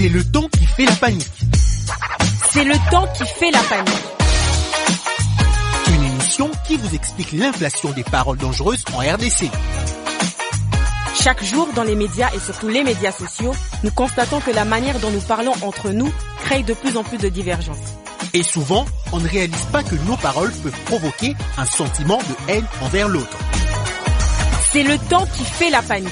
C'est le temps qui fait la panique. C'est le temps qui fait la panique. Une émission qui vous explique l'inflation des paroles dangereuses en RDC. Chaque jour, dans les médias et surtout les médias sociaux, nous constatons que la manière dont nous parlons entre nous crée de plus en plus de divergences. Et souvent, on ne réalise pas que nos paroles peuvent provoquer un sentiment de haine envers l'autre. C'est le temps qui fait la panique.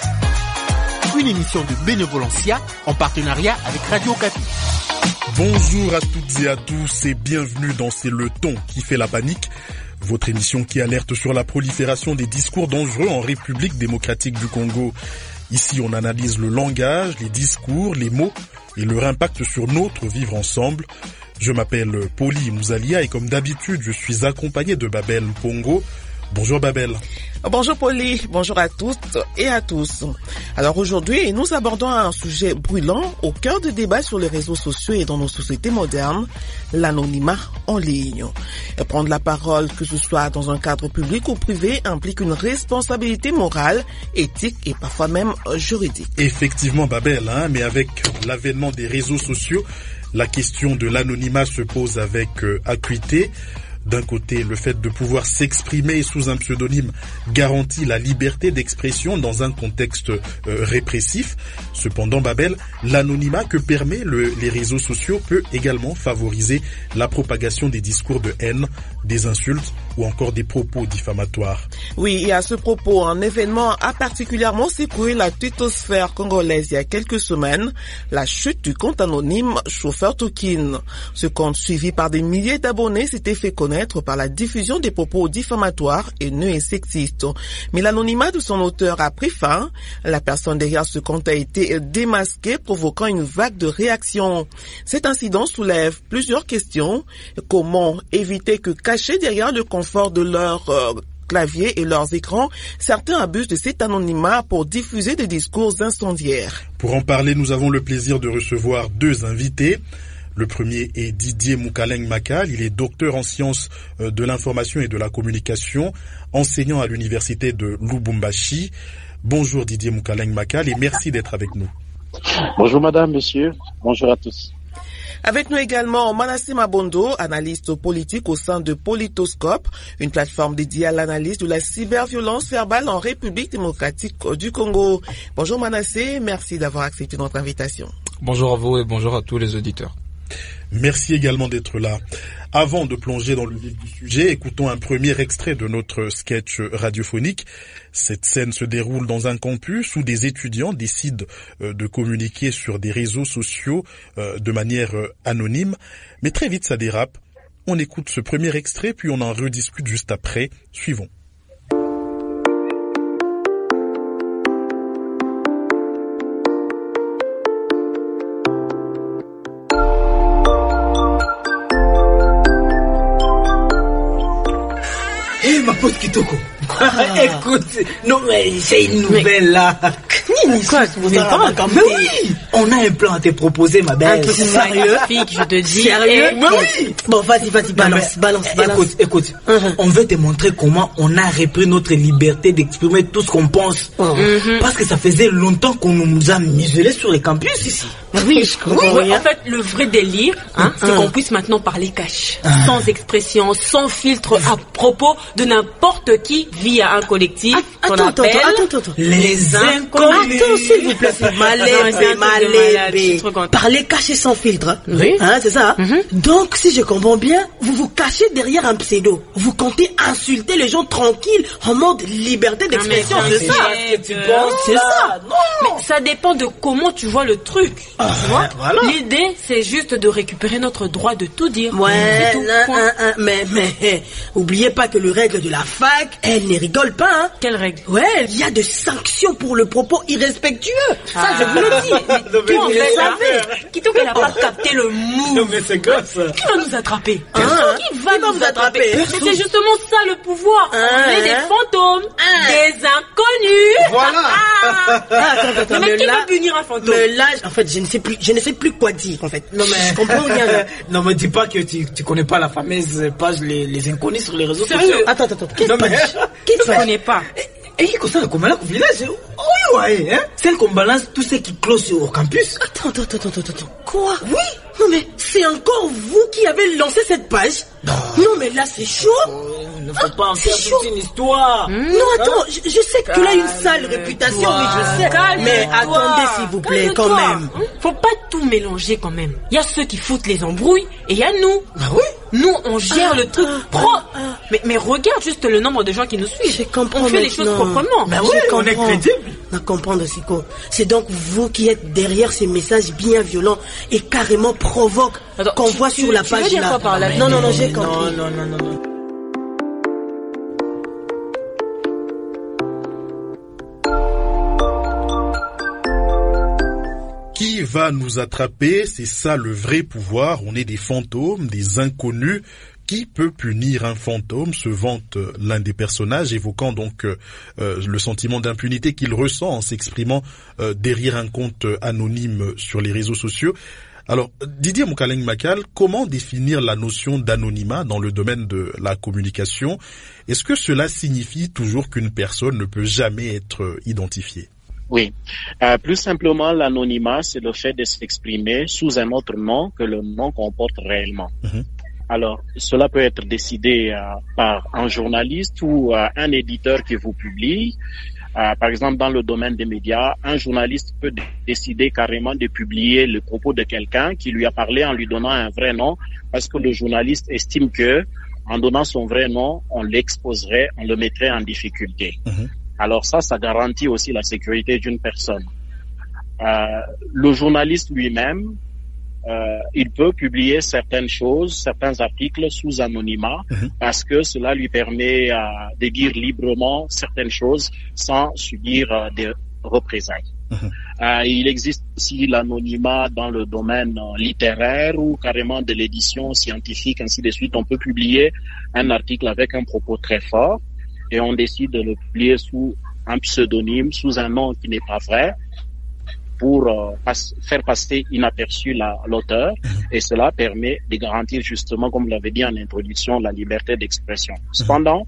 Une émission de Bénévolencia en partenariat avec Radio Okapi. Bonjour à toutes et à tous et bienvenue dans C'est le ton qui fait la panique, votre émission qui alerte sur la prolifération des discours dangereux en République démocratique du Congo. Ici, on analyse le langage, les discours, les mots et leur impact sur notre vivre ensemble. Je m'appelle Poli Mouzalia et comme d'habitude, je suis accompagné de Babel Mpongo. Bonjour Babel. Bonjour Poli, bonjour à toutes et à tous. Alors aujourd'hui, nous abordons un sujet brûlant au cœur du débat sur les réseaux sociaux et dans nos sociétés modernes, l'anonymat en ligne. Prendre la parole, que ce soit dans un cadre public ou privé, implique une responsabilité morale, éthique et parfois même juridique. Effectivement Babel, mais avec l'avènement des réseaux sociaux, la question de l'anonymat se pose avec acuité. D'un côté, le fait de pouvoir s'exprimer sous un pseudonyme garantit la liberté d'expression dans un contexte répressif. Cependant, Babel, l'anonymat que permet les réseaux sociaux peut également favoriser la propagation des discours de haine, des insultes ou encore des propos diffamatoires. Oui, et à ce propos, un événement a particulièrement secoué la twittosphère congolaise il y a quelques semaines, la chute du compte anonyme Chauffeur Tokin. Ce compte, suivi par des milliers d'abonnés, s'était fait connaître par la diffusion des propos diffamatoires, haineux et sexistes. Mais l'anonymat de son auteur a pris fin. La personne derrière ce compte a été démasquée, provoquant une vague de réactions. Cet incident soulève plusieurs questions. Comment éviter que, cachés derrière le confort de leur clavier et leurs écrans, certains abusent de cet anonymat pour diffuser des discours incendiaires? Pour en parler, nous avons le plaisir de recevoir deux invités. Le premier est Didier Moukaleng Makal, il est docteur en sciences de l'information et de la communication, enseignant à l'université de Lubumbashi. Bonjour Didier Moukaleng Makal et merci d'être avec nous. Bonjour madame, monsieur, bonjour à tous. Avec nous également Manassé Mabondo, analyste politique au sein de Politoscope, une plateforme dédiée à l'analyse de la cyberviolence verbale en République démocratique du Congo. Bonjour Manassé, merci d'avoir accepté notre invitation. Bonjour à vous et bonjour à tous les auditeurs. Merci également d'être là. Avant de plonger dans le vif du sujet, écoutons un premier extrait de notre sketch radiophonique. Cette scène se déroule dans un campus où des étudiants décident de communiquer sur des réseaux sociaux de manière anonyme. Mais très vite ça dérape. On écoute ce premier extrait puis on en rediscute juste après. Suivons. Ma pote Kitoko. Écoute, non mais j'ai une nouvelle là. Quoi, vous êtes pas mais oui, on a un plan à te proposer, ma belle. Sérieux, je te dis. Sérieux? Mais oui. Bon, vas-y, balance. Écoute, on veut te montrer comment on a repris notre liberté d'exprimer tout ce qu'on pense. Parce que ça faisait longtemps qu'on nous a muselés sur les campus ici. Oui, je comprends. Oui, en fait, le vrai délire, c'est qu'on puisse maintenant parler cash, sans expression, sans filtre, à propos de n'importe qui via un collectif qu'on appelle les inconnus. Attends, s'il vous plaît, c'est malébé. Parler caché sans filtre. Oui. C'est ça. Donc, si je comprends bien, vous vous cachez derrière un pseudo. Vous comptez insulter les gens tranquilles en mode liberté d'expression, c'est ça? Tu penses c'est ça? Non. Mais ça dépend de comment tu vois le truc. Tu vois? Voilà. L'idée, c'est juste de récupérer notre droit de tout dire. Ouais, mais oubliez pas que les règles de la fac, elles ne rigolent pas. Quelles règles? Ouais, il y a des sanctions pour le propos irrespectueux. Ça, je vous le dis. Mais toi, vous le savez. Quitte qu'elle n'a pas capté le mot. Non, mais c'est quoi ça? Qui va nous attraper? Qui va nous attraper? Mais c'est justement ça le pouvoir. On est des fantômes, des inconnus. Voilà. Mais qui va punir un fantôme? Mais là, en fait, je ne sais plus quoi dire, en fait. Non, mais je comprends rien. Non, me dis pas que tu connais pas la fameuse page les inconnus sur les réseaux sociaux. Attends. Qu'est-ce que tu connais pas? Et qui concerne comme là au village? Oui, ouais, hein? Celle qu'on balance tous ceux qui closent au campus. Attends. Quoi? Oui? Non mais c'est encore vous qui avez lancé cette page? Non mais là c'est chaud. Il ne faut pas en faire toute une histoire. Non attends, je sais que tu as une sale réputation, oui je sais. Mais attendez s'il vous plaît quand même. Faut pas tout mélanger quand même. Il y a ceux qui foutent les embrouilles et il y a nous. Ah oui? Nous on gère le truc propre. Mais regarde juste le nombre de gens qui nous suivent. On fait les choses proprement. Mais oui, on est crédible. À comprendre, Siko. C'est donc vous qui êtes derrière ces messages bien violents et carrément provoquent qu'on voit sur la page tu veux dire là. quoi par là? Non, j'ai compris. Non. Qui va nous attraper? C'est ça le vrai pouvoir. On est des fantômes, des inconnus. Qui peut punir un fantôme, se vante l'un des personnages, évoquant donc le sentiment d'impunité qu'il ressent en s'exprimant derrière un compte anonyme sur les réseaux sociaux. Alors, Didier Moukaleng Makal, comment définir la notion d'anonymat dans le domaine de la communication? Est-ce que cela signifie toujours qu'une personne ne peut jamais être identifiée? Oui. Plus simplement, l'anonymat, c'est le fait de s'exprimer sous un autre nom que le nom comporte réellement. Alors, cela peut être décidé par un journaliste ou un éditeur qui vous publie. Par exemple, dans le domaine des médias, un journaliste peut décider carrément de publier le propos de quelqu'un qui lui a parlé en lui donnant un vrai nom, parce que le journaliste estime que, en donnant son vrai nom, on l'exposerait, on le mettrait en difficulté. Alors ça garantit aussi la sécurité d'une personne. Le journaliste lui-même, il peut publier certaines choses, certains articles sous anonymat, parce que cela lui permet de dire librement certaines choses sans subir des représailles. Il existe aussi l'anonymat dans le domaine littéraire ou carrément de l'édition scientifique, ainsi de suite. On peut publier un article avec un propos très fort et on décide de le publier sous un pseudonyme, sous un nom qui n'est pas vrai, pour faire passer inaperçu l'auteur, et cela permet de garantir justement, comme vous l'avez dit en introduction, la liberté d'expression. Cependant,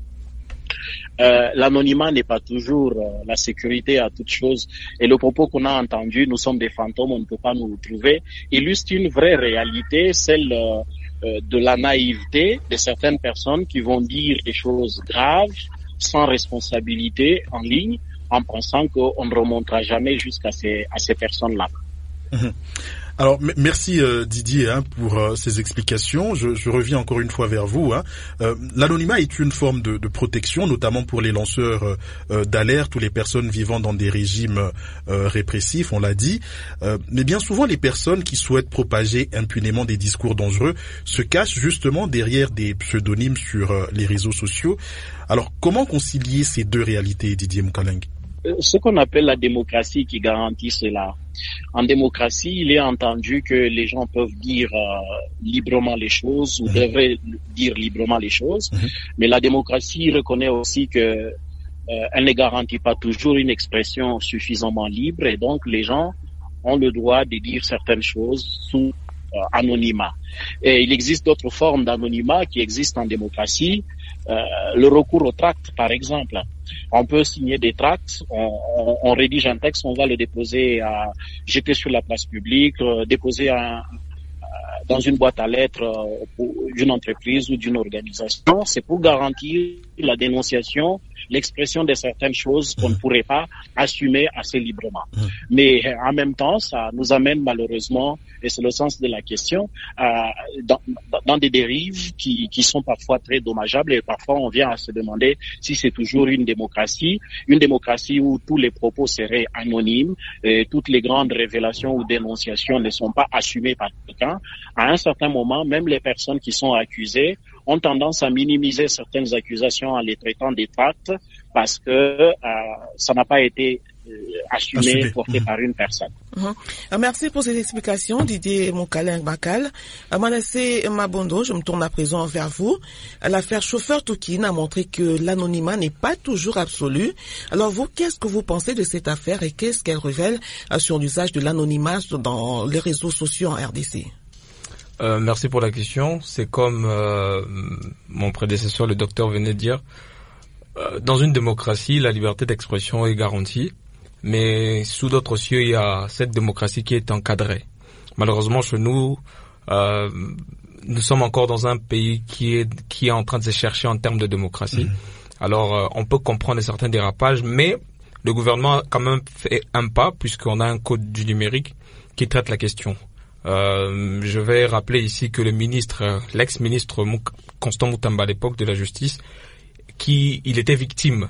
l'anonymat n'est pas toujours la sécurité à toute chose, et le propos qu'on a entendu, nous sommes des fantômes, on ne peut pas nous trouver, illustre une vraie réalité, celle de la naïveté de certaines personnes qui vont dire des choses graves, sans responsabilité en ligne, en pensant qu'on ne remontera jamais jusqu'à ces personnes-là. Alors, merci Didier pour ces explications. Je reviens encore une fois vers vous. L'anonymat est une forme de protection, notamment pour les lanceurs d'alerte ou les personnes vivant dans des régimes répressifs, on l'a dit. Mais bien souvent, les personnes qui souhaitent propager impunément des discours dangereux se cachent justement derrière des pseudonymes sur les réseaux sociaux. Alors, comment concilier ces deux réalités, Didier Moukaleng? Ce qu'on appelle la démocratie qui garantit cela. En démocratie, il est entendu que les gens peuvent dire librement les choses ou devraient dire librement les choses, mais la démocratie reconnaît aussi que elle ne garantit pas toujours une expression suffisamment libre, et donc les gens ont le droit de dire certaines choses sous anonymat. Et il existe d'autres formes d'anonymat qui existent en démocratie. Le recours au tract, par exemple. On peut signer des tracts, on rédige un texte, on va le déposer, jeter sur la place publique, déposer dans une boîte à lettres d'une entreprise ou d'une organisation. C'est pour garantir la dénonciation, l'expression de certaines choses qu'on ne pourrait pas assumer assez librement. Mais en même temps, ça nous amène malheureusement, et c'est le sens de la question, dans des dérives qui sont parfois très dommageables, et parfois on vient à se demander si c'est toujours une démocratie où tous les propos seraient anonymes, et toutes les grandes révélations ou dénonciations ne sont pas assumées par quelqu'un. À un certain moment, même les personnes qui sont accusées ont tendance à minimiser certaines accusations en les traitant des tracts parce que ça n'a pas été assumé, porté par une personne. Merci pour ces explications, Didier Moukaleng Makal. Manassé Mabondo, je me tourne à présent vers vous. L'affaire Chauffeur Toukine a montré que l'anonymat n'est pas toujours absolu. Alors vous, qu'est-ce que vous pensez de cette affaire et qu'est-ce qu'elle révèle sur l'usage de l'anonymat dans les réseaux sociaux en RDC? Merci pour la question. C'est comme mon prédécesseur, le docteur, venait de dire. Dans une démocratie, la liberté d'expression est garantie, mais sous d'autres cieux, il y a cette démocratie qui est encadrée. Malheureusement, chez nous, nous sommes encore dans un pays qui est en train de se chercher en termes de démocratie. Alors, on peut comprendre certains dérapages, mais le gouvernement a quand même fait un pas, puisqu'on a un code du numérique qui traite la question. Je vais rappeler ici que l'ex-ministre Constant Moutamba à l'époque de la justice, il était victime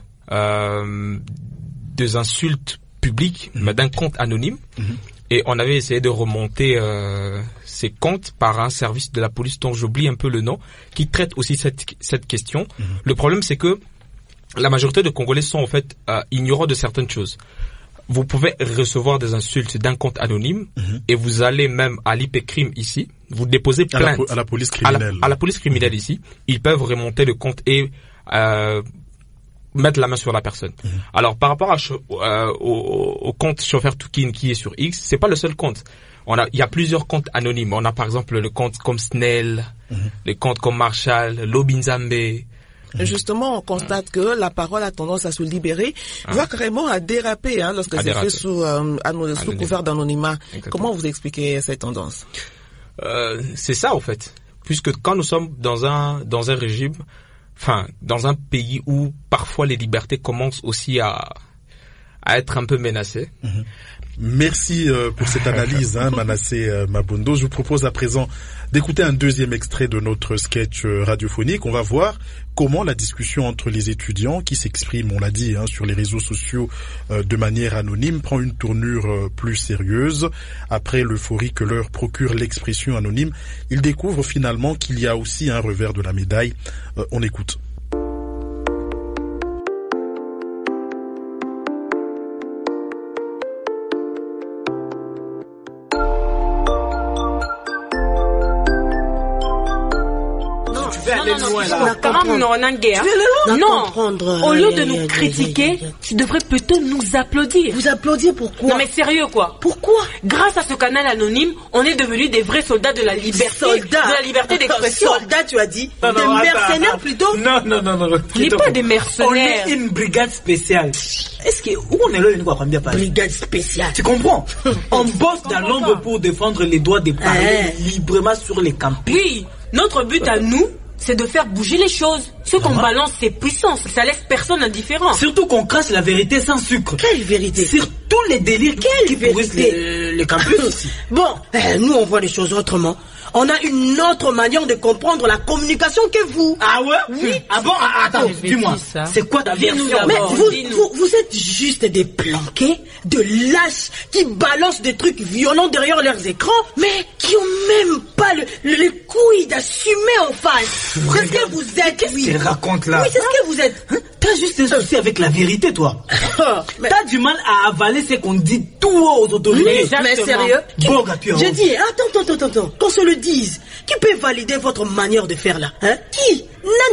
des insultes publiques, mais d'un compte anonyme. Et on avait essayé de remonter ces comptes par un service de la police dont j'oublie un peu le nom, qui traite aussi cette question. Le problème, c'est que la majorité des Congolais sont en fait ignorants de certaines choses. Vous pouvez recevoir des insultes d'un compte anonyme et vous allez même à l'IPCRIM ici, vous déposez plainte à la police criminelle. À la police criminelle ici. Ils peuvent remonter le compte et mettre la main sur la personne. Alors par rapport au compte Chauffeur Toukine qui est sur X, c'est pas le seul compte. Il y a plusieurs comptes anonymes. On a par exemple le compte comme Snell, les comptes comme Marshall, Lobinzambe. Justement, on constate que la parole a tendance à se libérer, voire carrément à déraper, lorsque c'est fait sous couvert d'anonymat. Comment vous expliquez cette tendance? C'est ça, en fait. Puisque quand nous sommes dans un régime, dans un pays où parfois les libertés commencent aussi à être un peu menacées. Merci pour cette analyse, Manassé Mabondo. Je vous propose à présent d'écouter un deuxième extrait de notre sketch radiophonique. On va voir comment la discussion entre les étudiants qui s'expriment, on l'a dit, sur les réseaux sociaux de manière anonyme, prend une tournure plus sérieuse. Après l'euphorie que leur procure l'expression anonyme, ils découvrent finalement qu'il y a aussi un revers de la médaille. On écoute. Non, au lieu de nous critiquer, tu devrais plutôt nous applaudir. Vous applaudir pourquoi? Non mais sérieux quoi. Pourquoi? Grâce à ce canal anonyme, on est devenus des vrais soldats de la liberté, de la liberté d'expression. Soldats, tu as dit? Des mercenaires plutôt? Non. On n'est pas des mercenaires. On est une brigade spéciale. Où on est là, une fois bien parler? Brigade spéciale. Tu comprends? On bosse dans l'ombre pour défendre les droits des parler librement sur les campus. Oui, notre but à nous, c'est de faire bouger les choses. Ce qu'on balance, c'est puissant. Ça laisse personne indifférent. Surtout qu'on crache la vérité sans sucre. Quelle vérité? Sur tous les délires qui pourrissent le campus aussi. Bon, nous on voit les choses autrement. On a une autre manière de comprendre la communication que vous. Ah ouais? Oui. Ah bon? Attends, dis-moi. C'est quoi ta version? Mais vous êtes juste des planqués, de lâches qui balancent des trucs violents derrière leurs écrans, mais qui ont même pas le couille d'assumer en face. C'est ce que vous êtes. Qu'est-ce que tu racontes là? Oui, c'est ce que vous êtes. T'as juste un souci avec la vérité, toi. T'as du mal à avaler ce qu'on dit tout haut aux autorités. Mais sérieux? Bon, j'ai dit, attends. Qu'on se le dise. Qui peut valider votre manière de faire là? Qui?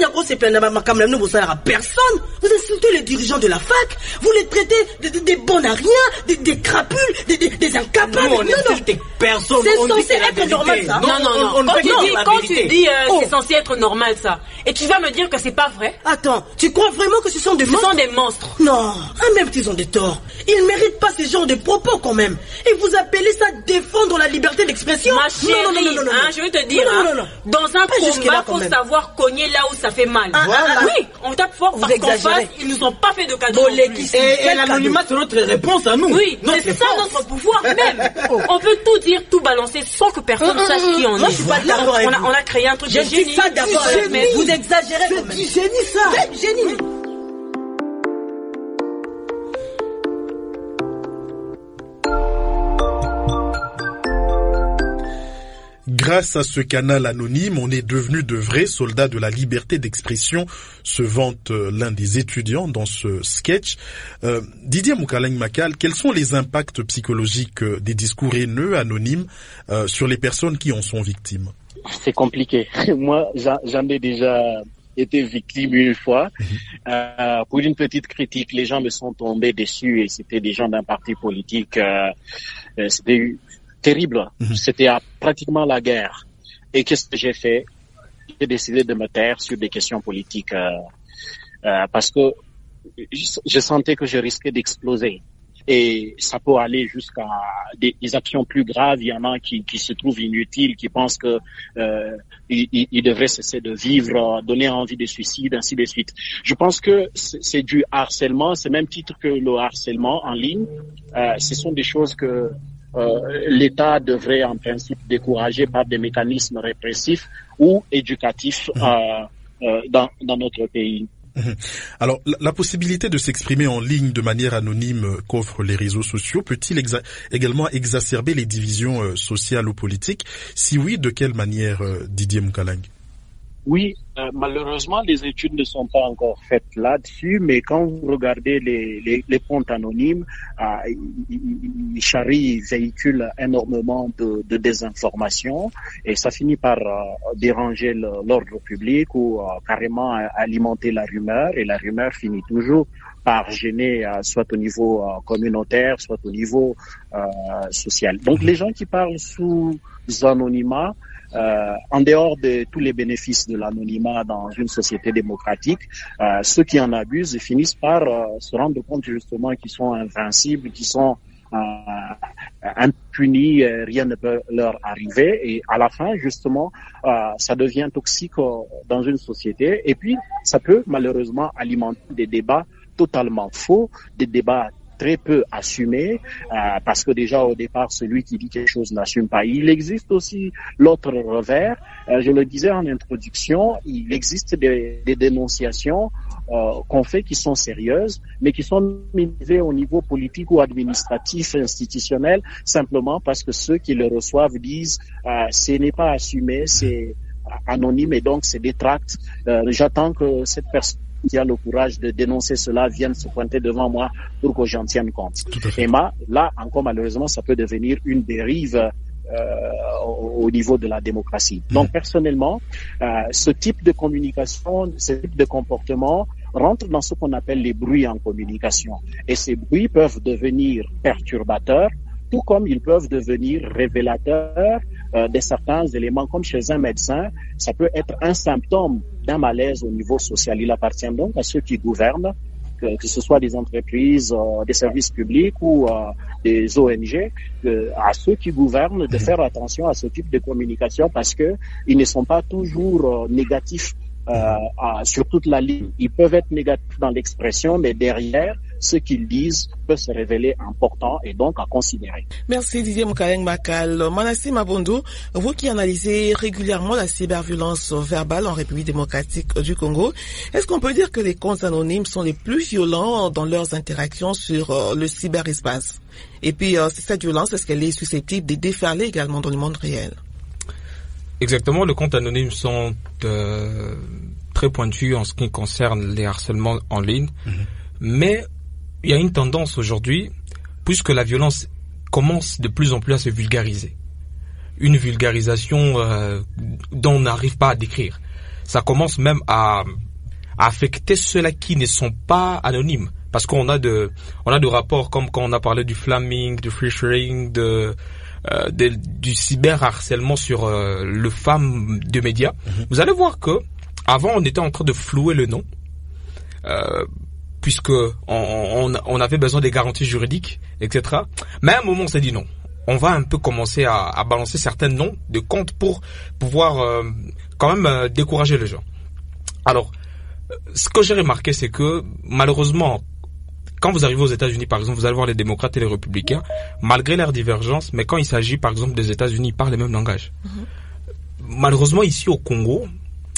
Personne. Vous insultez les dirigeants de la fac. Vous les traitez des bons à rien, des crapules, des incapables. Non, insulte personne. C'est censé être normal ça. Non. Quand tu dis c'est censé être normal ça, et tu vas me dire que c'est pas vrai. Attends, tu crois vraiment que ce sont des monstres? Ce sont des monstres. Non, même qu'ils ont des torts. Ils méritent pas ce genre de propos quand même. Et vous appelez ça défendre la liberté d'expression? Ma chérie, je vais te dire, dans un combat, faut savoir cogner là où ça fait mal. Oui, on tape fort parce qu'en face, ils nous ont pas fait de cadeau. Et l'anonymat, c'est notre réponse à nous. Oui, c'est ça notre pouvoir même. On peut tout dire, tout balancer sans que personne sache qui on est. Moi, je suis pas d'accord avec vous. On a créé un truc de génie. Je dis ça d'abord, mais vous exagérez. C'est du génie ça. C'est génie. Grâce à ce canal anonyme, on est devenu de vrais soldats de la liberté d'expression, se vante l'un des étudiants dans ce sketch. Didier Moukaleng-Makal, quels sont les impacts psychologiques des discours haineux, anonymes, sur les personnes qui en sont victimes? C'est compliqué. Moi, j'en ai déjà été victime une fois. Pour une petite critique, les gens me sont tombés dessus et c'était des gens d'un parti politique. C'était terrible. C'était pratiquement la guerre. Et qu'est-ce que j'ai fait? J'ai décidé de me taire sur des questions politiques. parce que je sentais que je risquais d'exploser. Et ça peut aller jusqu'à des actions plus graves. Il y en a qui se trouvent inutiles, qui pensent que ils devraient cesser de vivre, donner envie de suicide, ainsi de suite. Je pense que c'est du harcèlement, c'est même titre que le harcèlement en ligne. Ce sont des choses que l'État devrait en principe décourager par des mécanismes répressifs ou éducatifs dans notre pays. Alors, la possibilité de s'exprimer en ligne de manière anonyme qu'offrent les réseaux sociaux peut-il également exacerber les divisions sociales ou politiques? Si oui, de quelle manière, Didier Moukalang? Oui, malheureusement, les études ne sont pas encore faites là-dessus, mais quand vous regardez les comptes anonymes, ils charrient, ils véhiculent énormément de désinformation et ça finit par déranger l'ordre public ou carrément alimenter la rumeur, et la rumeur finit toujours par gêner soit au niveau communautaire, soit au niveau social. Donc les gens qui parlent sous anonymat, en dehors de tous les bénéfices de l'anonymat dans une société démocratique, ceux qui en abusent finissent par se rendre compte justement qu'ils sont invincibles, qu'ils sont impunis, rien ne peut leur arriver, et à la fin justement ça devient toxique dans une société, et puis ça peut malheureusement alimenter des débats totalement faux, des débats très peu assumé, parce que déjà au départ, celui qui dit quelque chose n'assume pas. Il existe aussi l'autre revers. Je le disais en introduction, il existe des dénonciations qu'on fait qui sont sérieuses, mais qui sont minimisées au niveau politique ou administratif, institutionnel, simplement parce que ceux qui le reçoivent disent ce n'est pas assumé, c'est anonyme, et donc c'est des tracts. J'attends que cette personne qui a le courage de dénoncer cela vienne se pointer devant moi pour que j'en tienne compte. Et là, encore malheureusement, ça peut devenir une dérive au niveau de la démocratie. Donc personnellement, ce type de communication, ce type de comportement rentre dans ce qu'on appelle les bruits en communication. Et ces bruits peuvent devenir perturbateurs, tout comme ils peuvent devenir révélateurs de certains éléments. Comme chez un médecin, ça peut être un symptôme d'un malaise au niveau social. Il appartient donc à ceux qui gouvernent, que ce soit des entreprises, des services publics ou des ONG, à ceux qui gouvernent de faire attention à ce type de communication, parce que ils ne sont pas toujours négatifs sur toute la ligne. Ils peuvent être négatifs dans l'expression, mais derrière, ce qu'ils disent peut se révéler important et donc à considérer. Merci Didier Moukalang Makal. Manasseh Mabundu, vous qui analysez régulièrement la cyberviolence verbale en République démocratique du Congo, est-ce qu'on peut dire que les comptes anonymes sont les plus violents dans leurs interactions sur le cyberespace? Et puis, cette violence, est-ce qu'elle est susceptible de déferler également dans le monde réel? Exactement, les comptes anonymes sont très pointus en ce qui concerne les harcèlements en ligne, mais il y a une tendance aujourd'hui, puisque la violence commence de plus en plus à se vulgariser. Une vulgarisation dont on n'arrive pas à décrire. Ça commence même à affecter ceux-là qui ne sont pas anonymes. Parce qu'on a de rapports comme quand on a parlé du flamming, du phishing, du cyberharcèlement sur le femmes de médias. Vous allez voir que avant on était en train de flouer le nom, puisque on avait besoin des garanties juridiques, etc. Mais à un moment on s'est dit non, on va un peu commencer à balancer certains noms de comptes pour pouvoir quand même décourager les gens. Alors, ce que j'ai remarqué, c'est que malheureusement, quand vous arrivez aux États-Unis, par exemple, vous allez voir les démocrates et les républicains, malgré leurs divergences, mais quand il s'agit, par exemple, des États-Unis, ils parlent le même langage. Malheureusement, ici au Congo,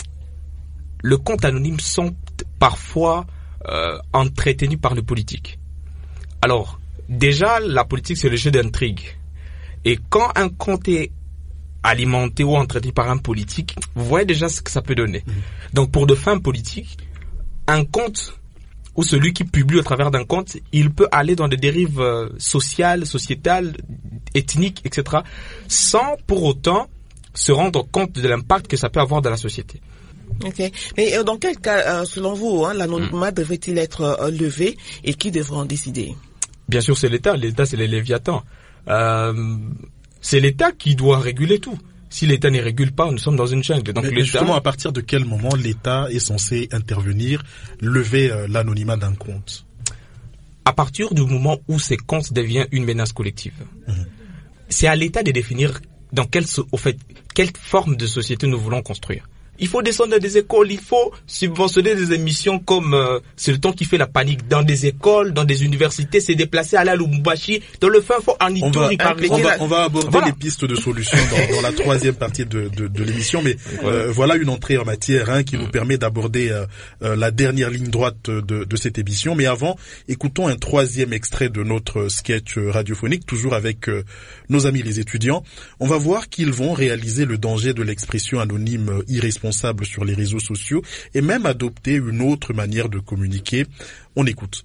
les comptes anonymes sont parfois entretenus par les politiques. Alors, déjà, la politique, c'est le jeu d'intrigue. Et quand un compte est alimenté ou entretenu par un politique, vous voyez déjà ce que ça peut donner. Donc, pour de fins politiques, un compte ou celui qui publie au travers d'un compte, il peut aller dans des dérives sociales, sociétales, ethniques, etc., sans pour autant se rendre compte de l'impact que ça peut avoir dans la société. Ok. Mais dans quel cas, selon vous, l'anonymat devrait-il être levé et qui devrait en décider? Bien sûr, c'est l'État. L'État, c'est les Léviathans. C'est l'État qui doit réguler tout. Si l'État ne régule pas, nous sommes dans une jungle. Donc mais justement, à partir de quel moment l'État est censé intervenir, lever l'anonymat d'un compte? À partir du moment où ces comptes deviennent une menace collective. C'est à l'État de définir dans quelle forme de société nous voulons construire. Il faut descendre dans des écoles, il faut subventionner des émissions comme c'est le temps qui fait la panique dans des écoles, dans des universités, c'est déplacé à la Lubumbashi, dans le fin fond en Ituri par exemple. On va aborder les pistes de solutions dans la troisième partie de l'émission, mais voilà une entrée en matière qui nous permet d'aborder la dernière ligne droite de cette émission. Mais avant, écoutons un troisième extrait de notre sketch radiophonique, toujours avec nos amis les étudiants. On va voir qu'ils vont réaliser le danger de l'expression anonyme irresponsable sur les réseaux sociaux et même adopter une autre manière de communiquer. On écoute.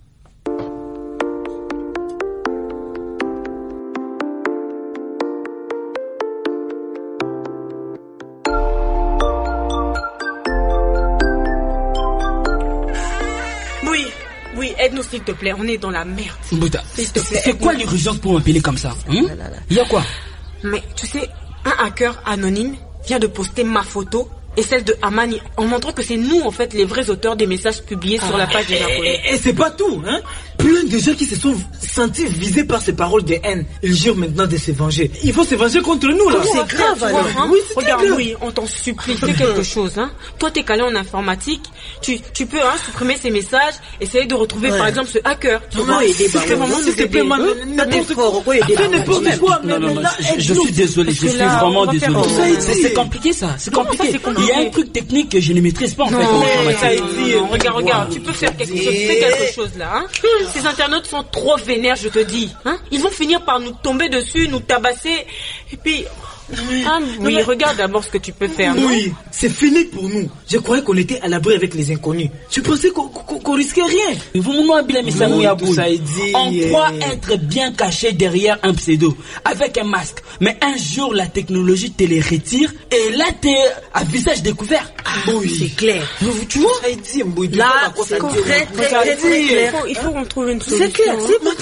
Oui, aide-nous s'il te plaît, on est dans la merde. Mbouta, c'est quoi l'urgence pour m'appeler comme ça? Il y a quoi? Mais tu sais, un hacker anonyme vient de poster ma photo et celle de Amani en montrant que c'est nous en fait les vrais auteurs des messages publiés sur la page des Japonais. Et c'est pas tout, hein. Plein de gens qui se sont sentis visés par ces paroles de haine, ils jurent maintenant de se venger. Il faut se venger contre nous là. C'est grave alors. Oui, c'est regarde, oui, on t'en supplie, fais quelque chose. Toi t'es calé en informatique, tu peux supprimer ces messages, essayer de retrouver par exemple ce hacker. Tu vois, aider. C'est vraiment nous aider. N'importe quoi. Non, je suis désolé, je suis vraiment désolé. C'est compliqué ça, c'est compliqué. Il y a un truc technique que je ne maîtrise pas en fait. Regarde, tu peux faire quelque chose, fais quelque chose là. Ces internautes sont trop vénères, je te dis. Ils vont finir par nous tomber dessus, nous tabasser. Et puis... Oui, regarde d'abord ce que tu peux faire. Oui, c'est fini pour nous. Je croyais qu'on était à l'abri avec les inconnus. Tu pensais qu'on risquait rien. On croit être bien caché derrière un pseudo, avec un masque. Mais un jour, la technologie te les retire et là, t'es à visage découvert. Oui, c'est clair. Tu vois? Là, c'est très clair. Il faut qu'on trouve une solution. C'est clair,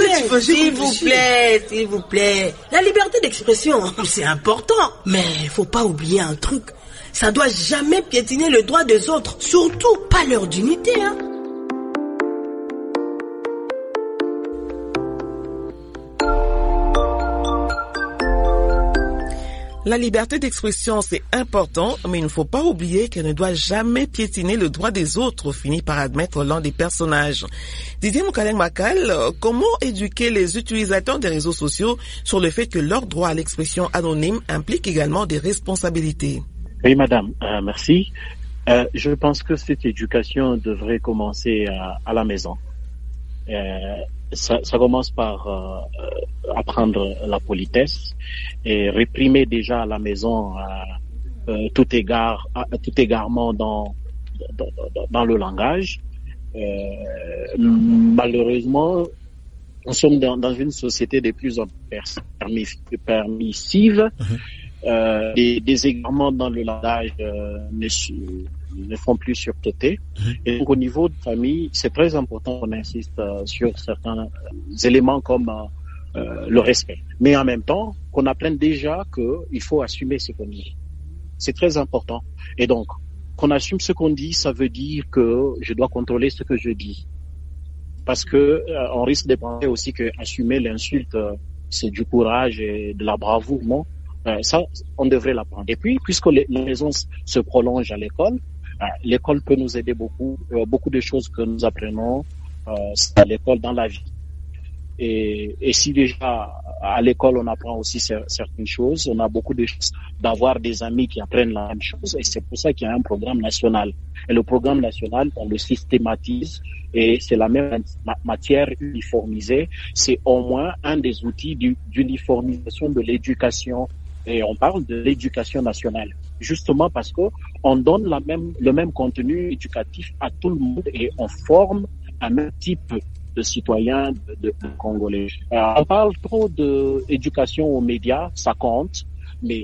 s'il vous plaît. La liberté d'expression, c'est important. Mais faut pas oublier un truc. Ça doit jamais piétiner le droit des autres. Surtout pas leur dignité, La liberté d'expression, c'est important, mais il ne faut pas oublier qu'elle ne doit jamais piétiner le droit des autres, finit par admettre l'un des personnages. Didier Moukaleng-Makal, comment éduquer les utilisateurs des réseaux sociaux sur le fait que leur droit à l'expression anonyme implique également des responsabilités? Oui, madame, merci. Je pense que cette éducation devrait commencer à la maison. Ça commence par apprendre la politesse et réprimer déjà à la maison tout égarement dans le langage. Malheureusement, nous sommes dans une société de plus en plus permissive. Des égarements dans le langage ne font plus surtauter. Et donc au niveau de famille, c'est très important qu'on insiste sur certains éléments comme le respect. Mais en même temps, qu'on apprenne déjà qu'il faut assumer ce qu'on dit. C'est très important. Et donc, qu'on assume ce qu'on dit, ça veut dire que je dois contrôler ce que je dis. Parce que on risque de penser aussi que assumer l'insulte, c'est du courage et de la bravoure, non? Ça, on devrait l'apprendre. Et puis, puisque les raisons se prolongent à l'école, l'école peut nous aider beaucoup. Beaucoup de choses que nous apprenons à l'école dans la vie. Et si déjà à l'école on apprend aussi certaines choses, on a beaucoup de choses d'avoir des amis qui apprennent la même chose. Et c'est pour ça qu'il y a un programme national. Et le programme national, on le systématise et c'est la même matière uniformisée. C'est au moins un des outils d'uniformisation de l'éducation. Et on parle de l'éducation nationale, justement parce que on donne le même contenu éducatif à tout le monde et on forme un même type de citoyens de Congolais. On parle trop d'éducation aux médias, ça compte, mais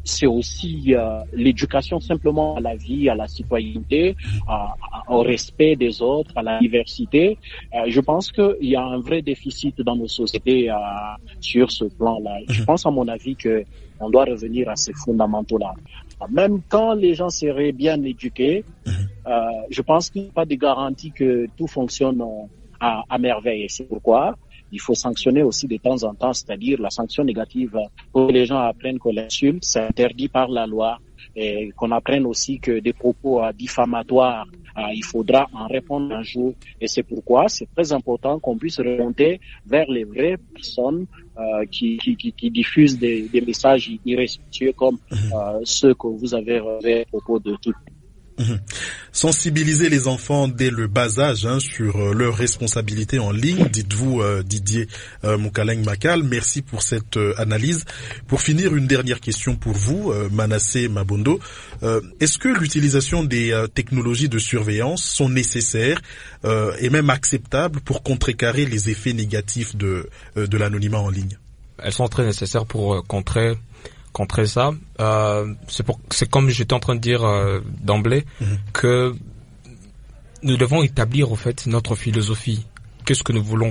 c'est aussi l'éducation simplement à la vie, à la citoyenneté, au respect des autres, à la diversité. Je pense qu'il y a un vrai déficit dans nos sociétés sur ce plan-là. Je pense à mon avis que on doit revenir à ces fondamentaux-là. Même quand les gens seraient bien éduqués, je pense qu'il n'y a pas de garantie que tout fonctionne à merveille. Et c'est pourquoi il faut sanctionner aussi de temps en temps, c'est-à-dire la sanction négative, pour que les gens apprennent que l'insulte, c'est interdit par la loi, et qu'on apprenne aussi que des propos diffamatoires, il faudra en répondre un jour. Et c'est pourquoi c'est très important qu'on puisse remonter vers les vraies personnes qui diffusent des messages irrespectueux comme ceux que vous avez relevés à propos de tout. Sensibiliser les enfants dès le bas âge sur leurs responsabilités en ligne, dites-vous Didier Moukaleng Makal. Merci pour cette analyse. Pour finir, une dernière question pour vous, Manassé Mabondo. Est-ce que l'utilisation des technologies de surveillance sont nécessaires et même acceptables pour contrecarrer les effets négatifs de l'anonymat en ligne? Elles sont très nécessaires pour contrer ça. C'est comme j'étais en train de dire d'emblée, que nous devons établir en fait notre philosophie. Qu'est-ce que nous voulons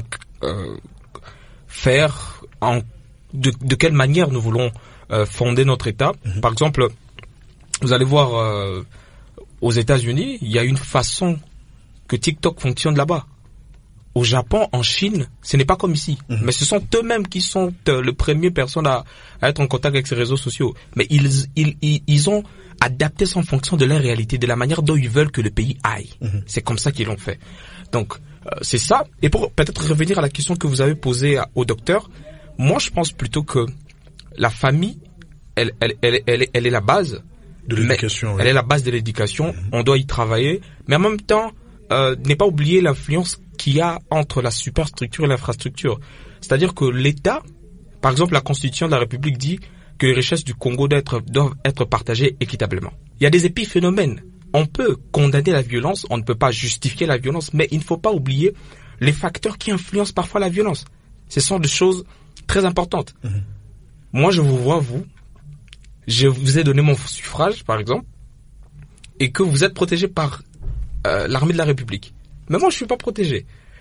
faire, de quelle manière nous voulons fonder notre État. Par exemple, vous allez voir aux États-Unis, il y a une façon que TikTok fonctionne là-bas. Au Japon, en Chine, ce n'est pas comme ici. Mais ce sont eux-mêmes qui sont les premières personnes à être en contact avec ces réseaux sociaux. Mais ils ont adapté ça en fonction de leur réalité, de la manière dont ils veulent que le pays aille. C'est comme ça qu'ils l'ont fait. Donc, c'est ça. Et pour peut-être revenir à la question que vous avez posée au docteur, moi, je pense plutôt que la famille, elle est la base de l'éducation. Elle est la base de l'éducation. On doit y travailler. Mais en même temps, ne pas oublier l'influence qu'il y a entre la superstructure et l'infrastructure. C'est-à-dire que l'État, par exemple la Constitution de la République dit que les richesses du Congo doivent être partagées équitablement. Il y a des épiphénomènes. On peut condamner la violence, on ne peut pas justifier la violence, mais il ne faut pas oublier les facteurs qui influencent parfois la violence. Ce sont des choses très importantes. Moi, je vous vois, je vous ai donné mon suffrage, par exemple, et que vous êtes protégé par l'armée de la République. Mais moi, je suis pas protégé.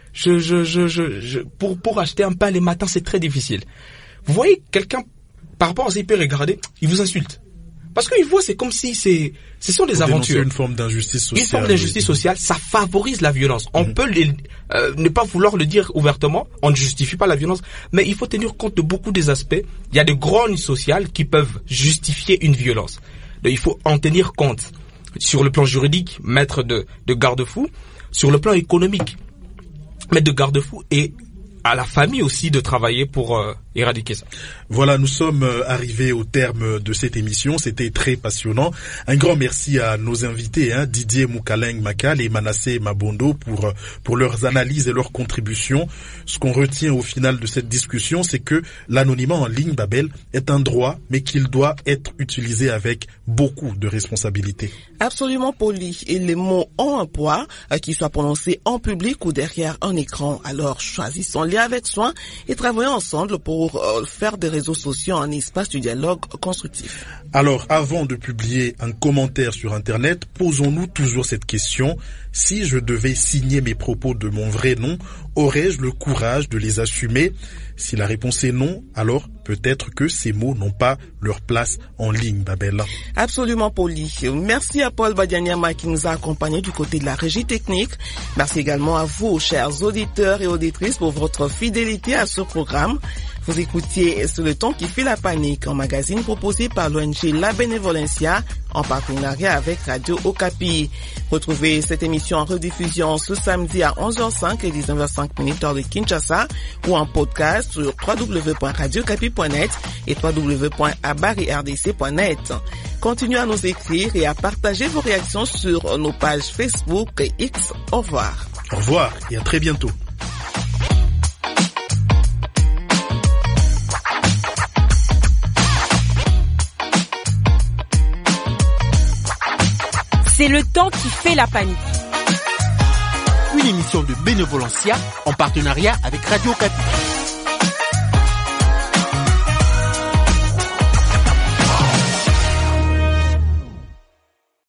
Pour acheter un pain les matins, c'est très difficile. Vous voyez, quelqu'un, par rapport à ça, il peut regarder, il vous insulte. Parce qu'il voit, c'est comme si ce sont des aventures. Une forme d'injustice sociale. Une forme d'injustice sociale, ça favorise la violence. On peut ne pas vouloir le dire ouvertement, on ne justifie pas la violence, mais il faut tenir compte de beaucoup des aspects. Il y a des grogne sociales qui peuvent justifier une violence. Donc, il faut en tenir compte. Sur le plan juridique, mettre de garde-fous. Sur le plan économique, mettre de garde-fous, et à la famille aussi de travailler pour éradiquer ça. Voilà, nous sommes arrivés au terme de cette émission. C'était très passionnant. Un grand merci à nos invités, Didier Moukaleng Makal et Manassé Mabondo pour leurs analyses et leurs contributions. Ce qu'on retient au final de cette discussion, c'est que l'anonymat en ligne, Babel, est un droit, mais qu'il doit être utilisé avec beaucoup de responsabilité. Absolument poli. Et les mots ont un poids, qu'ils soient prononcés en public ou derrière un écran. Alors choisissons-les avec soin et travaillons ensemble pour faire des réseaux sociaux un espace de dialogue constructif. Alors, avant de publier un commentaire sur Internet, posons-nous toujours cette question. Si je devais signer mes propos de mon vrai nom, aurais-je le courage de les assumer? Si la réponse est non, alors peut-être que ces mots n'ont pas leur place en ligne, Babel. Absolument poli. Merci à Paul Badianyama qui nous a accompagnés du côté de la régie technique. Merci également à vous, chers auditeurs et auditrices, pour votre fidélité à ce programme. Vous écoutiez Sur le ton qui fait la panique, un magazine proposé par l'ONG La Benevolencia en partenariat avec Radio Okapi. Retrouvez cette émission en rediffusion ce samedi à 11h05 et 19h05 heure de Kinshasa ou en podcast sur www.radiokapi.net et www.abarirdc.net. Continuez à nous écrire et à partager vos réactions sur nos pages Facebook et X. Au revoir. Au revoir et à très bientôt. C'est le temps qui fait la panique. Une émission de Benevolencia en partenariat avec Radio Okapi.